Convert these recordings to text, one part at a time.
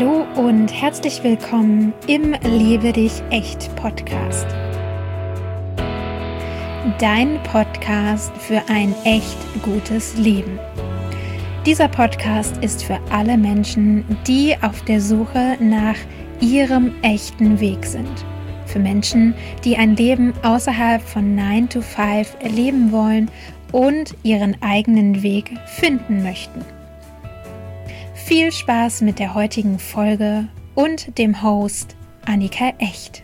Hallo und herzlich willkommen im Lebe dich echt Podcast. Dein Podcast für ein echt gutes Leben. Dieser Podcast ist für alle Menschen, die auf der Suche nach ihrem echten Weg sind. Für Menschen, die ein Leben außerhalb von 9 to 5 leben wollen und ihren eigenen Weg finden möchten. Viel Spaß mit der heutigen Folge und dem Host Annika Echt.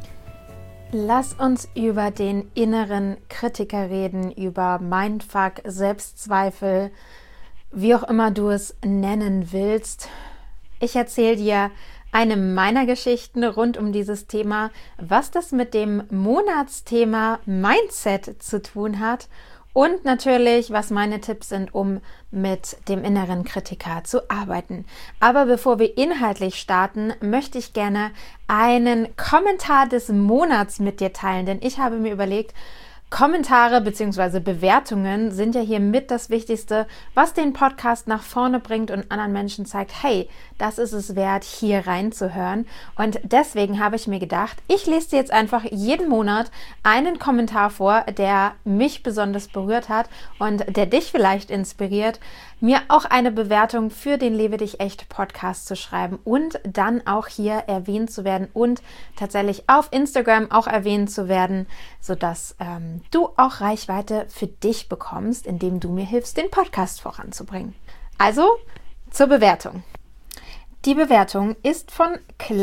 Lass uns über den inneren Kritiker reden, über Mindfuck, Selbstzweifel, wie auch immer du es nennen willst. Ich erzähle dir eine meiner Geschichten rund um dieses Thema, was das mit dem Monatsthema Mindset zu tun hat und natürlich, was meine Tipps sind, um mit dem inneren Kritiker zu arbeiten. Aber bevor wir inhaltlich starten, möchte ich gerne einen Kommentar des Monats mit dir teilen, denn ich habe mir überlegt, Kommentare bzw. Bewertungen sind ja hier mit das Wichtigste, was den Podcast nach vorne bringt und anderen Menschen zeigt, hey, das ist es wert, hier reinzuhören. Und deswegen habe ich mir gedacht, ich lese dir jetzt einfach jeden Monat einen Kommentar vor, der mich besonders berührt hat und der dich vielleicht inspiriert, mir auch eine Bewertung für den Lebe dich echt Podcast zu schreiben und dann auch hier erwähnt zu werden und tatsächlich auf Instagram auch erwähnt zu werden, sodass du auch Reichweite für dich bekommst, indem du mir hilfst, den Podcast voranzubringen. Also zur Bewertung. Die Bewertung ist von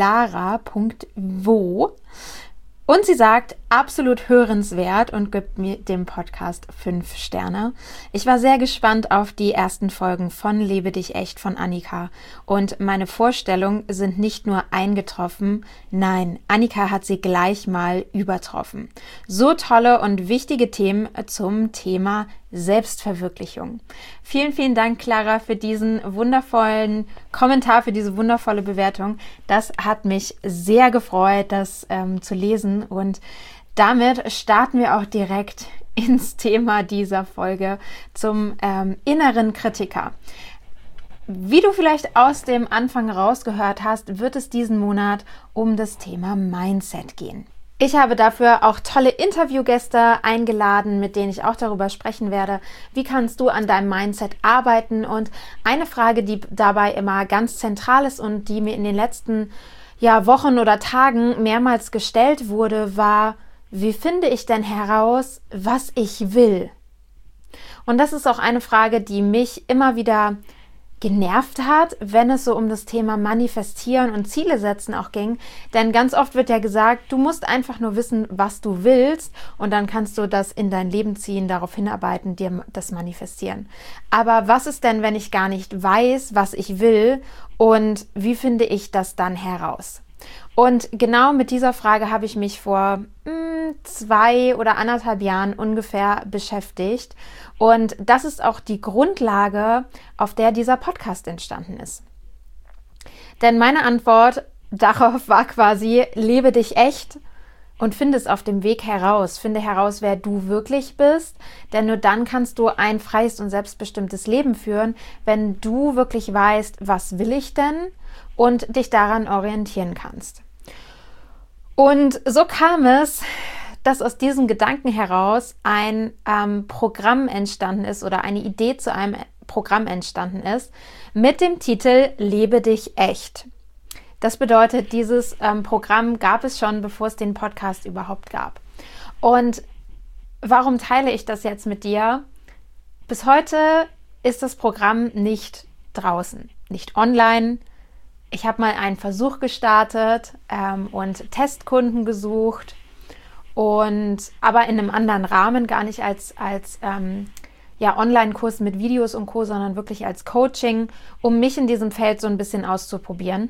clara.wo und sie sagt, absolut hörenswert und gibt mir dem Podcast 5 Sterne. Ich war sehr gespannt auf die ersten Folgen von Lebe dich echt von Annika und meine Vorstellungen sind nicht nur eingetroffen, nein, Annika hat sie gleich mal übertroffen. So tolle und wichtige Themen zum Thema Selbstverwirklichung. Vielen, vielen Dank, Clara, für diesen wundervollen Kommentar, für diese wundervolle Bewertung. Das hat mich sehr gefreut, das zu lesen und damit starten wir auch direkt ins Thema dieser Folge zum inneren Kritiker. Wie du vielleicht aus dem Anfang rausgehört hast, wird es diesen Monat um das Thema Mindset gehen. Ich habe dafür auch tolle Interviewgäste eingeladen, mit denen ich auch darüber sprechen werde, wie kannst du an deinem Mindset arbeiten. Und eine Frage, die dabei immer ganz zentral ist und die mir in den letzten Wochen oder Tagen mehrmals gestellt wurde, war, wie finde ich denn heraus, was ich will? Und das ist auch eine Frage, die mich immer wieder genervt hat, wenn es so um das Thema Manifestieren und Ziele setzen auch ging. Denn ganz oft wird ja gesagt, du musst einfach nur wissen, was du willst und dann kannst du das in dein Leben ziehen, darauf hinarbeiten, dir das manifestieren. Aber was ist denn, wenn ich gar nicht weiß, was ich will und wie finde ich das dann heraus? Und genau mit dieser Frage habe ich mich vor 2 oder 1,5 Jahren ungefähr beschäftigt. Und das ist auch die Grundlage, auf der dieser Podcast entstanden ist. Denn meine Antwort darauf war quasi, lebe dich echt und finde es auf dem Weg heraus. Finde heraus, wer du wirklich bist, denn nur dann kannst du ein freies und selbstbestimmtes Leben führen, wenn du wirklich weißt, was will ich denn und dich daran orientieren kannst. Und so kam es, dass aus diesem Gedanken heraus ein Programm entstanden ist oder eine Idee zu einem Programm entstanden ist mit dem Titel Lebe dich echt. Das bedeutet, dieses Programm gab es schon, bevor es den Podcast überhaupt gab. Und warum teile ich das jetzt mit dir? Bis heute ist das Programm nicht draußen, nicht online. Ich habe mal einen Versuch gestartet und Testkunden gesucht, aber in einem anderen Rahmen, gar nicht als Online-Kurs mit Videos und Co., sondern wirklich als Coaching, um mich in diesem Feld so ein bisschen auszuprobieren.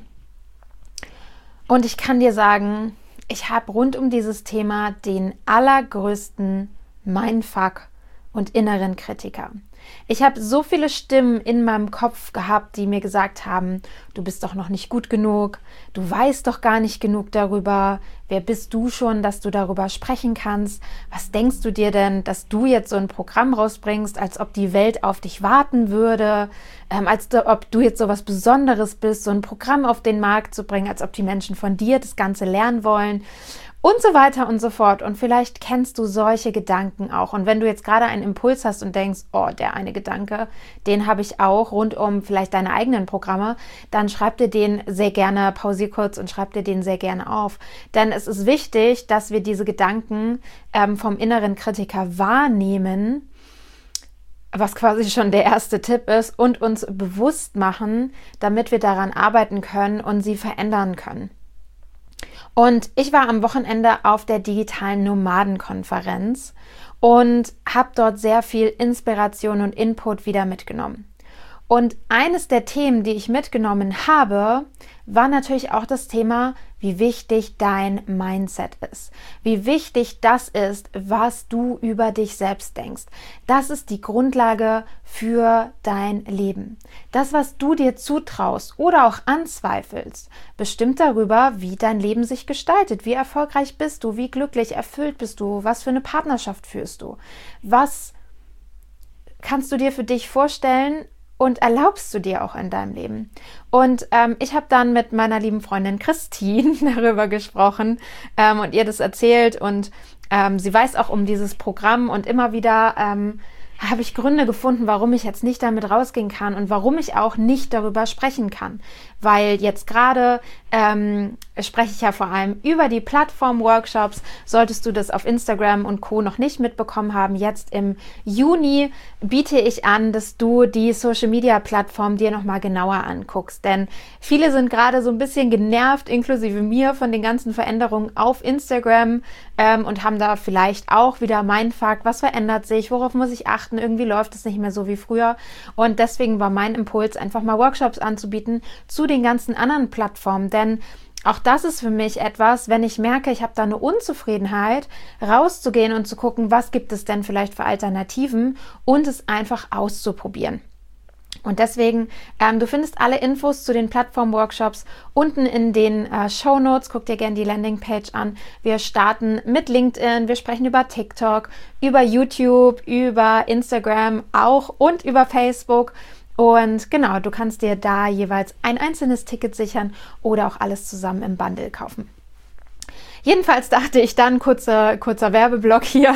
Und ich kann dir sagen, ich habe rund um dieses Thema den allergrößten Mindfuck und inneren Kritiker. Ich habe so viele Stimmen in meinem Kopf gehabt, die mir gesagt haben, du bist doch noch nicht gut genug, du weißt doch gar nicht genug darüber, wer bist du schon, dass du darüber sprechen kannst, was denkst du dir denn, dass du jetzt so ein Programm rausbringst, als ob die Welt auf dich warten würde, als ob du jetzt so was Besonderes bist, so ein Programm auf den Markt zu bringen, als ob die Menschen von dir das Ganze lernen wollen. Und so weiter und so fort. Und vielleicht kennst du solche Gedanken auch. Und wenn du jetzt gerade einen Impuls hast und denkst, oh, der eine Gedanke, den habe ich auch rund um vielleicht deine eigenen Programme, dann schreib dir den sehr gerne, pausier kurz und schreib dir den sehr gerne auf. Denn es ist wichtig, dass wir diese Gedanken vom inneren Kritiker wahrnehmen, was quasi schon der erste Tipp ist, und uns bewusst machen, damit wir daran arbeiten können und sie verändern können. Und ich war am Wochenende auf der digitalen Nomadenkonferenz und habe dort sehr viel Inspiration und Input wieder mitgenommen. Und eines der Themen, die ich mitgenommen habe, war natürlich auch das Thema, wie wichtig dein Mindset ist. Wie wichtig das ist, was du über dich selbst denkst. Das ist die Grundlage für dein Leben. Das, was du dir zutraust oder auch anzweifelst, bestimmt darüber, wie dein Leben sich gestaltet. Wie erfolgreich bist du? Wie glücklich, erfüllt bist du? Was für eine Partnerschaft führst du? Was kannst du dir für dich vorstellen? Und erlaubst du dir auch in deinem Leben? Und ich habe dann mit meiner lieben Freundin Christine darüber gesprochen und ihr das erzählt. Und sie weiß auch um dieses Programm. Und immer wieder habe ich Gründe gefunden, warum ich jetzt nicht damit rausgehen kann und warum ich auch nicht darüber sprechen kann. Weil jetzt gerade spreche ich ja vor allem über die Plattform-Workshops. Solltest du das auf Instagram und Co. noch nicht mitbekommen haben, jetzt im Juni biete ich an, dass du die Social-Media-Plattform dir nochmal genauer anguckst. Denn viele sind gerade so ein bisschen genervt, inklusive mir, von den ganzen Veränderungen auf Instagram und haben da vielleicht auch wieder Mindfuck, was verändert sich, worauf muss ich achten, irgendwie läuft es nicht mehr so wie früher. Und deswegen war mein Impuls, einfach mal Workshops anzubieten zu den ganzen anderen Plattformen. Denn auch das ist für mich etwas, wenn ich merke, ich habe da eine Unzufriedenheit, rauszugehen und zu gucken, was gibt es denn vielleicht für Alternativen und es einfach auszuprobieren. Und deswegen, du findest alle Infos zu den Plattform-Workshops unten in den Shownotes. Guck dir gerne die Landingpage an. Wir starten mit LinkedIn, wir sprechen über TikTok, über YouTube, über Instagram auch und über Facebook. Und genau, du kannst dir da jeweils ein einzelnes Ticket sichern oder auch alles zusammen im Bundle kaufen. Jedenfalls dachte ich dann, kurzer Werbeblock hier,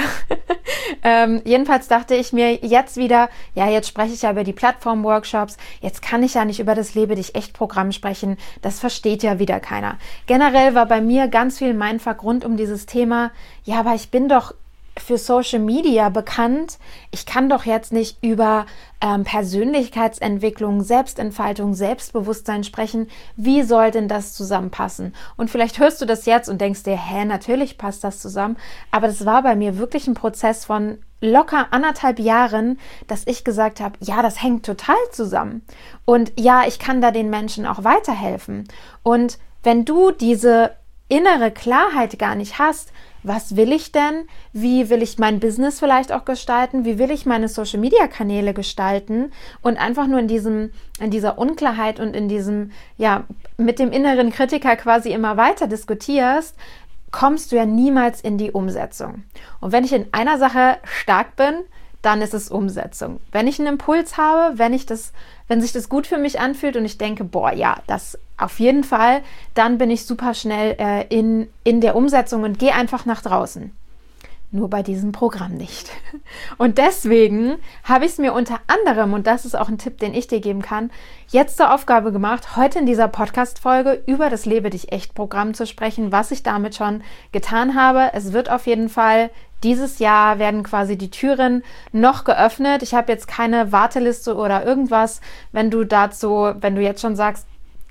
jedenfalls dachte ich mir jetzt wieder, ja, jetzt spreche ich ja über die Plattform-Workshops, jetzt kann ich ja nicht über das Lebe dich echt Programm sprechen, das versteht ja wieder keiner. Generell war bei mir ganz viel Mindfuck rund um dieses Thema, ja, aber ich bin doch für Social Media bekannt. Ich kann doch jetzt nicht über Persönlichkeitsentwicklung, Selbstentfaltung, Selbstbewusstsein sprechen. Wie soll denn das zusammenpassen? Und vielleicht hörst du das jetzt und denkst dir, natürlich passt das zusammen. Aber das war bei mir wirklich ein Prozess von locker 1,5 Jahren, dass ich gesagt habe, ja, das hängt total zusammen. Und ja, ich kann da den Menschen auch weiterhelfen. Und wenn du diese innere Klarheit gar nicht hast, was will ich denn? Wie will ich mein Business vielleicht auch gestalten? Wie will ich meine Social-Media-Kanäle gestalten? Und einfach nur in dieser Unklarheit und in diesem, ja, mit dem inneren Kritiker quasi immer weiter diskutierst, kommst du ja niemals in die Umsetzung. Und wenn ich in einer Sache stark bin, dann ist es Umsetzung. Wenn ich einen Impuls habe, wenn sich das gut für mich anfühlt und ich denke, boah, ja, das auf jeden Fall, dann bin ich super schnell in der Umsetzung und gehe einfach nach draußen. Nur bei diesem Programm nicht. Und deswegen habe ich es mir unter anderem, und das ist auch ein Tipp, den ich dir geben kann, jetzt zur Aufgabe gemacht, heute in dieser Podcast-Folge über das Lebe dich echt Programm zu sprechen, was ich damit schon getan habe. Es wird auf jeden Fall dieses Jahr werden quasi die Türen noch geöffnet. Ich habe jetzt keine Warteliste oder irgendwas. Wenn du jetzt schon sagst,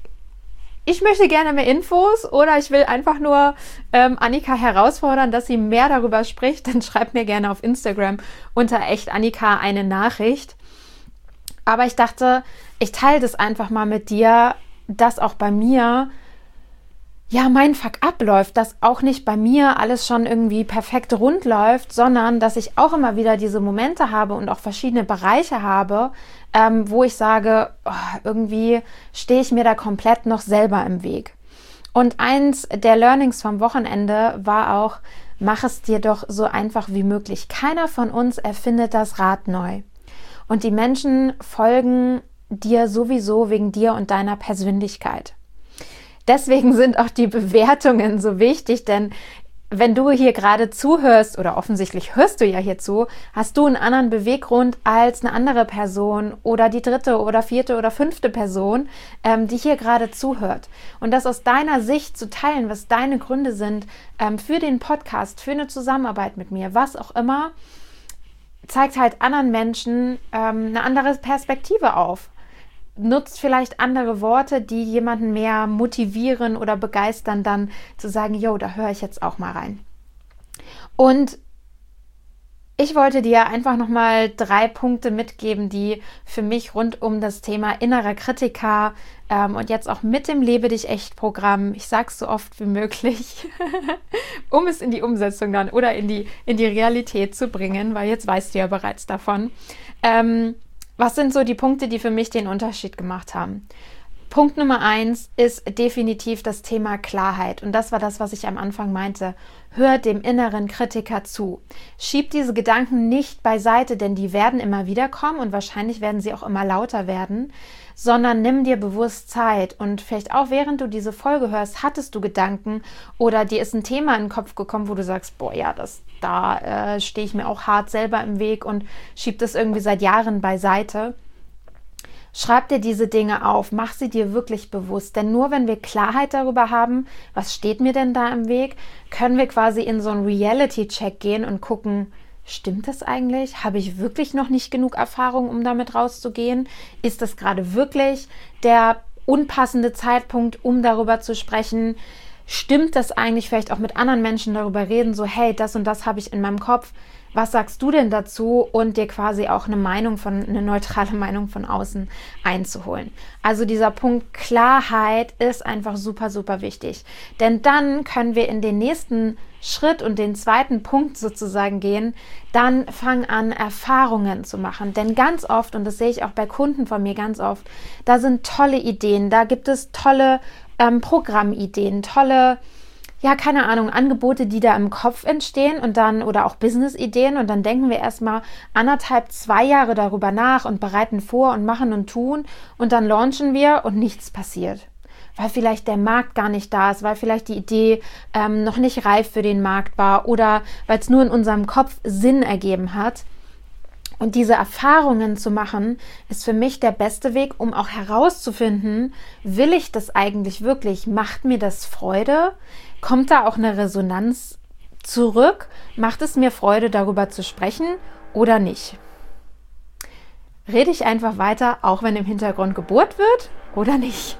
ich möchte gerne mehr Infos oder ich will einfach nur Annika herausfordern, dass sie mehr darüber spricht, dann schreib mir gerne auf Instagram unter @Annika eine Nachricht. Aber ich dachte, ich teile das einfach mal mit dir, dass auch bei mir Mindfuck abläuft, dass auch nicht bei mir alles schon irgendwie perfekt rund läuft, sondern dass ich auch immer wieder diese Momente habe und auch verschiedene Bereiche habe, wo ich sage, irgendwie stehe ich mir da komplett noch selber im Weg. Und eins der Learnings vom Wochenende war auch, mach es dir doch so einfach wie möglich. Keiner von uns erfindet das Rad neu. Und die Menschen folgen dir sowieso wegen dir und deiner Persönlichkeit. Deswegen sind auch die Bewertungen so wichtig, denn wenn du hier gerade zuhörst, oder offensichtlich hörst du ja hier zu, hast du einen anderen Beweggrund als eine andere Person oder die 3. oder 4. oder 5. Person, die hier gerade zuhört. Und das aus deiner Sicht zu teilen, was deine Gründe sind für den Podcast, für eine Zusammenarbeit mit mir, was auch immer, zeigt halt anderen Menschen eine andere Perspektive auf. Nutzt vielleicht andere Worte, die jemanden mehr motivieren oder begeistern, dann zu sagen, da höre ich jetzt auch mal rein. Und ich wollte dir einfach nochmal 3 Punkte mitgeben, die für mich rund um das Thema innerer Kritiker und jetzt auch mit dem Lebe dich echt Programm, ich sage es so oft wie möglich, um es in die Umsetzung dann oder in die Realität zu bringen, weil jetzt weißt du ja bereits davon. Was sind so die Punkte, die für mich den Unterschied gemacht haben? Punkt Nummer 1 ist definitiv das Thema Klarheit. Und das war das, was ich am Anfang meinte. Hör dem inneren Kritiker zu. Schieb diese Gedanken nicht beiseite, denn die werden immer wieder kommen und wahrscheinlich werden sie auch immer lauter werden, sondern nimm dir bewusst Zeit. Und vielleicht auch während du diese Folge hörst, hattest du Gedanken oder dir ist ein Thema in den Kopf gekommen, wo du sagst, da stehe ich mir auch hart selber im Weg und schieb das irgendwie seit Jahren beiseite. Schreib dir diese Dinge auf, mach sie dir wirklich bewusst, denn nur wenn wir Klarheit darüber haben, was steht mir denn da im Weg, können wir quasi in so einen Reality-Check gehen und gucken, stimmt das eigentlich? Habe ich wirklich noch nicht genug Erfahrung, um damit rauszugehen? Ist das gerade wirklich der unpassende Zeitpunkt, um darüber zu sprechen? Stimmt das eigentlich, vielleicht auch mit anderen Menschen darüber reden, so hey, das und das habe ich in meinem Kopf, was sagst du denn dazu? Und dir quasi auch eine neutrale Meinung von außen einzuholen. Also dieser Punkt Klarheit ist einfach super, super wichtig. Denn dann können wir in den nächsten Schritt und den zweiten Punkt sozusagen gehen, dann fang an, Erfahrungen zu machen. Denn ganz oft, und das sehe ich auch bei Kunden von mir ganz oft, da sind tolle Ideen, da gibt es tolle Programmideen, tolle Angebote, die da im Kopf entstehen und dann, oder auch Business-Ideen und dann denken wir erstmal 1,5, 2 Jahre darüber nach und bereiten vor und machen und tun und dann launchen wir und nichts passiert. Weil vielleicht der Markt gar nicht da ist, weil vielleicht die Idee noch nicht reif für den Markt war oder weil es nur in unserem Kopf Sinn ergeben hat. Und diese Erfahrungen zu machen, ist für mich der beste Weg, um auch herauszufinden, will ich das eigentlich wirklich? Macht mir das Freude? Kommt da auch eine Resonanz zurück? Macht es mir Freude, darüber zu sprechen oder nicht? Rede ich einfach weiter, auch wenn im Hintergrund gebohrt wird oder nicht?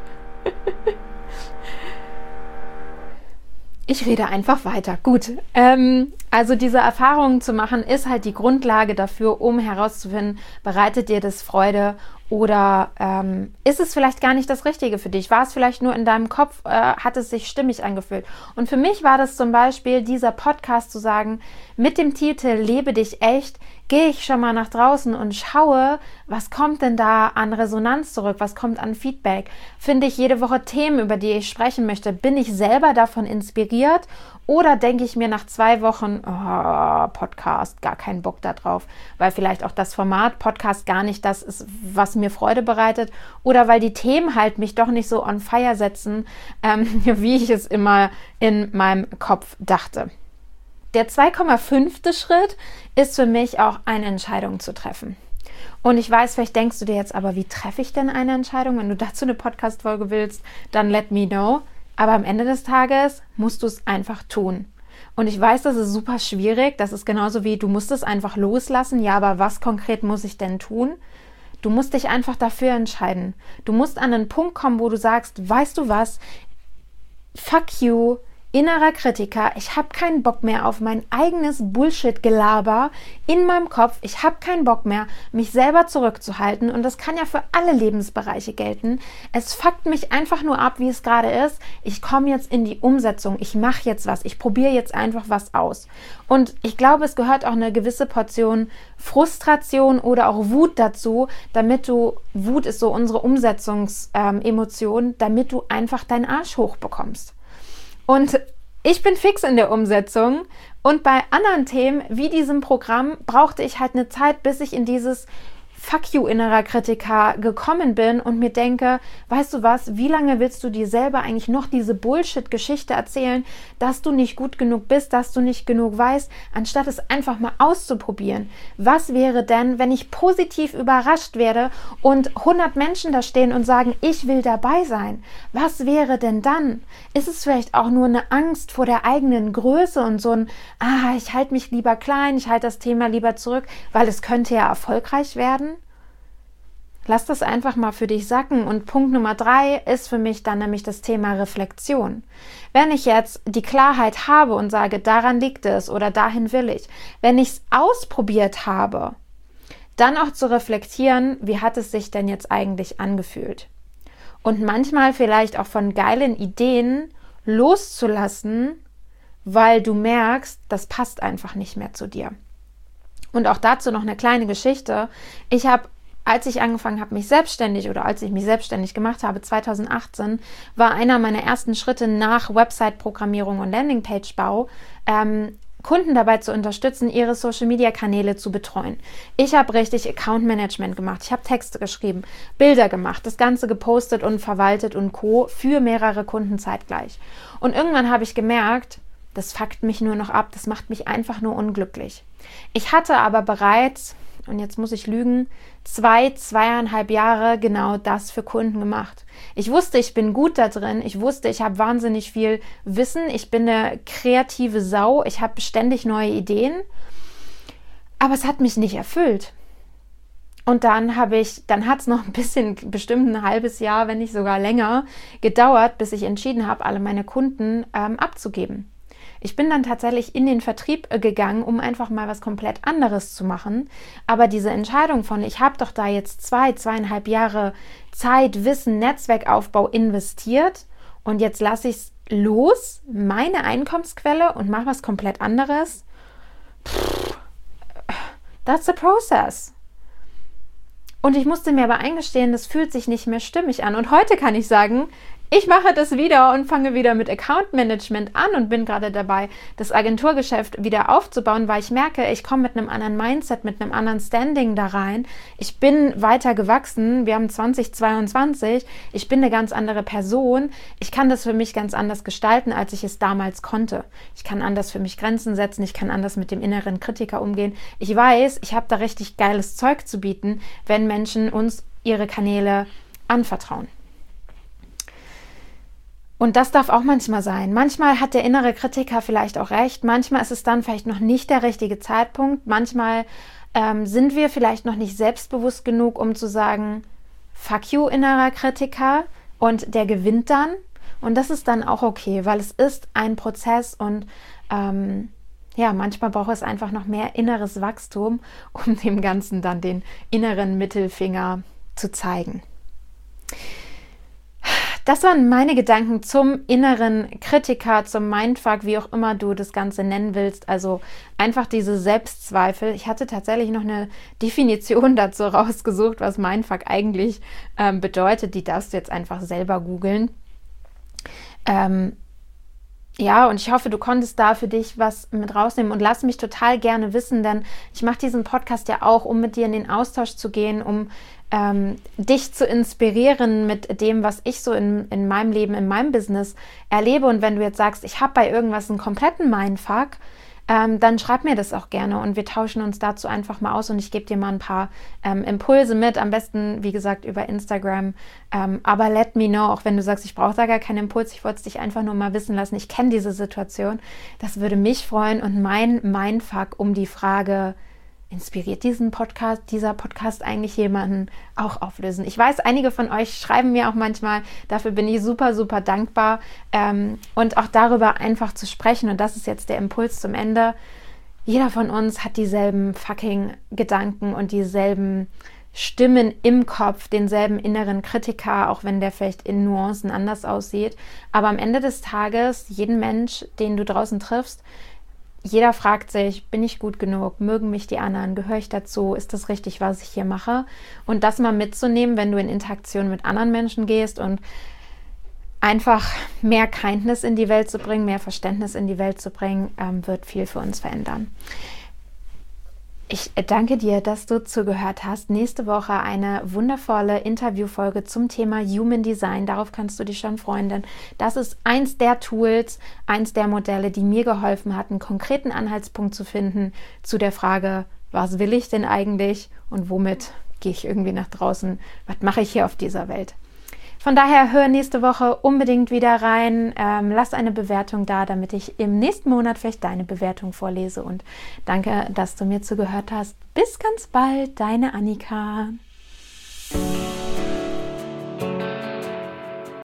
Ich rede einfach weiter. Gut, also diese Erfahrungen zu machen, ist halt die Grundlage dafür, um herauszufinden, bereitet dir das Freude oder ist es vielleicht gar nicht das Richtige für dich? War es vielleicht nur in deinem Kopf, hat es sich stimmig angefühlt? Und für mich war das zum Beispiel dieser Podcast zu sagen, mit dem Titel Lebe dich echt, gehe ich schon mal nach draußen und schaue, was kommt denn da an Resonanz zurück, was kommt an Feedback? Finde ich jede Woche Themen, über die ich sprechen möchte? Bin ich selber davon inspiriert? Oder denke ich mir nach 2 Wochen, Podcast, gar keinen Bock da drauf, weil vielleicht auch das Format Podcast gar nicht das ist, was mir Freude bereitet oder weil die Themen halt mich doch nicht so on fire setzen, wie ich es immer in meinem Kopf dachte. Der 2,5. Schritt ist für mich auch eine Entscheidung zu treffen. Und ich weiß, vielleicht denkst du dir jetzt, aber wie treffe ich denn eine Entscheidung? Wenn du dazu eine Podcast-Folge willst, dann let me know. Aber am Ende des Tages musst du es einfach tun. Und ich weiß, das ist super schwierig. Das ist genauso wie, du musst es einfach loslassen. Ja, aber was konkret muss ich denn tun? Du musst dich einfach dafür entscheiden. Du musst an einen Punkt kommen, wo du sagst, weißt du was? Fuck you. innerer Kritiker, ich habe keinen Bock mehr auf mein eigenes Bullshit-Gelaber in meinem Kopf, ich habe keinen Bock mehr, mich selber zurückzuhalten und das kann ja für alle Lebensbereiche gelten. Es fuckt mich einfach nur ab, wie es gerade ist. Ich komme jetzt in die Umsetzung, ich mache jetzt was, ich probiere jetzt einfach was aus. Und ich glaube, es gehört auch eine gewisse Portion Frustration oder auch Wut dazu, Wut ist so unsere Umsetzungsemotion, damit du einfach deinen Arsch hochbekommst. Und ich bin fix in der Umsetzung und bei anderen Themen wie diesem Programm brauchte ich halt eine Zeit, bis ich in dieses Fuck you innerer Kritiker gekommen bin und mir denke, weißt du was, wie lange willst du dir selber eigentlich noch diese Bullshit-Geschichte erzählen, dass du nicht gut genug bist, dass du nicht genug weißt, anstatt es einfach mal auszuprobieren. Was wäre denn, wenn ich positiv überrascht werde und 100 Menschen da stehen und sagen, ich will dabei sein? Was wäre denn dann? Ist es vielleicht auch nur eine Angst vor der eigenen Größe und so ein, ich halte mich lieber klein, ich halte das Thema lieber zurück, weil es könnte ja erfolgreich werden? Lass das einfach mal für dich sacken. Und Punkt Nummer 3 ist für mich dann nämlich das Thema Reflexion. Wenn ich jetzt die Klarheit habe und sage, daran liegt es oder dahin will ich, wenn ich es ausprobiert habe, dann auch zu reflektieren, wie hat es sich denn jetzt eigentlich angefühlt? Und manchmal vielleicht auch von geilen Ideen loszulassen, weil du merkst, das passt einfach nicht mehr zu dir. Und auch dazu noch eine kleine Geschichte. Als ich angefangen habe, als ich mich selbstständig gemacht habe, 2018, war einer meiner ersten Schritte nach Website-Programmierung und Landingpage-Bau, Kunden dabei zu unterstützen, ihre Social-Media-Kanäle zu betreuen. Ich habe richtig Account-Management gemacht, ich habe Texte geschrieben, Bilder gemacht, das Ganze gepostet und verwaltet und Co. für mehrere Kunden zeitgleich. Und irgendwann habe ich gemerkt, das fuckt mich nur noch ab, das macht mich einfach nur unglücklich. Ich hatte aber bereits, und jetzt muss ich lügen, 2,5 Jahre genau das für Kunden gemacht. Ich wusste, ich bin gut da drin. Ich wusste, ich habe wahnsinnig viel Wissen. Ich bin eine kreative Sau. Ich habe ständig neue Ideen. Aber es hat mich nicht erfüllt. Und dann hat es noch bestimmt ein halbes Jahr, wenn nicht sogar länger, gedauert, bis ich entschieden habe, alle meine Kunden abzugeben. Ich bin dann tatsächlich in den Vertrieb gegangen, um einfach mal was komplett anderes zu machen. Aber diese Entscheidung von, ich habe doch da jetzt 2,5 Jahre Zeit, Wissen, Netzwerkaufbau investiert und jetzt lasse ich es los, meine Einkommensquelle und mache was komplett anderes. That's the process. Und ich musste mir aber eingestehen, das fühlt sich nicht mehr stimmig an. Und heute kann ich sagen, ich mache das wieder und fange wieder mit Account Management an und bin gerade dabei, das Agenturgeschäft wieder aufzubauen, weil ich merke, ich komme mit einem anderen Mindset, mit einem anderen Standing da rein. Ich bin weiter gewachsen. Wir haben 2022. Ich bin eine ganz andere Person. Ich kann das für mich ganz anders gestalten, als ich es damals konnte. Ich kann anders für mich Grenzen setzen. Ich kann anders mit dem inneren Kritiker umgehen. Ich weiß, ich habe da richtig geiles Zeug zu bieten, wenn Menschen uns ihre Kanäle anvertrauen. Und das darf auch manchmal sein. Manchmal hat der innere Kritiker vielleicht auch recht. Manchmal ist es dann vielleicht noch nicht der richtige Zeitpunkt. Manchmal sind wir vielleicht noch nicht selbstbewusst genug, um zu sagen, fuck you, innerer Kritiker. Und der gewinnt dann. Und das ist dann auch okay, weil es ist ein Prozess und manchmal braucht es einfach noch mehr inneres Wachstum, um dem Ganzen dann den inneren Mittelfinger zu zeigen. Das waren meine Gedanken zum inneren Kritiker, zum Mindfuck, wie auch immer du das Ganze nennen willst. Also einfach diese Selbstzweifel. Ich hatte tatsächlich noch eine Definition dazu rausgesucht, was Mindfuck eigentlich bedeutet. Die darfst du jetzt einfach selber googeln. Und ich hoffe, du konntest da für dich was mit rausnehmen und lass mich total gerne wissen, denn ich mache diesen Podcast ja auch, um mit dir in den Austausch zu gehen, um dich zu inspirieren mit dem, was ich so in meinem Leben, in meinem Business erlebe. Und wenn du jetzt sagst, ich habe bei irgendwas einen kompletten Mindfuck, dann schreib mir das auch gerne und wir tauschen uns dazu einfach mal aus und ich gebe dir mal ein paar Impulse mit, am besten, wie gesagt, über Instagram. Aber let me know, auch wenn du sagst, ich brauche da gar keinen Impuls, ich wollte es dich einfach nur mal wissen lassen, ich kenne diese Situation. Das würde mich freuen und mein Mindfuck um die Frage, inspiriert dieser Podcast eigentlich jemanden, auch auflösen. Ich weiß, einige von euch schreiben mir auch manchmal, dafür bin ich super, super dankbar, und auch darüber einfach zu sprechen, und das ist jetzt der Impuls zum Ende. Jeder von uns hat dieselben fucking Gedanken und dieselben Stimmen im Kopf, denselben inneren Kritiker, auch wenn der vielleicht in Nuancen anders aussieht. Aber am Ende des Tages, jeden Mensch, den du draußen triffst, jeder fragt sich, bin ich gut genug? Mögen mich die anderen? Gehöre ich dazu? Ist das richtig, was ich hier mache? Und das mal mitzunehmen, wenn du in Interaktion mit anderen Menschen gehst und einfach mehr Kindness in die Welt zu bringen, mehr Verständnis in die Welt zu bringen, wird viel für uns verändern. Ich danke dir, dass du zugehört hast. Nächste Woche eine wundervolle Interviewfolge zum Thema Human Design. Darauf kannst du dich schon freuen, denn das ist eins der Tools, eins der Modelle, die mir geholfen hat, einen konkreten Anhaltspunkt zu finden zu der Frage, was will ich denn eigentlich und womit gehe ich irgendwie nach draußen? Was mache ich hier auf dieser Welt? Von daher hör nächste Woche unbedingt wieder rein, lass eine Bewertung da, damit ich im nächsten Monat vielleicht deine Bewertung vorlese, und danke, dass du mir zugehört hast. Bis ganz bald, deine Annika.